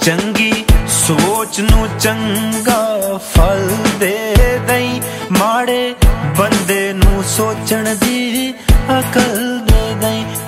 ਚੰਗੀ ਸੋਚ ਨੂੰ ਚੰਗਾ ਫਲ ਦੇ ਦਈ, ਮਾੜੇ ਬੰਦੇ ਨੂੰ ਸੋਚਣ ਦੀ ਅਕਲ ਦੇ ਦਈ।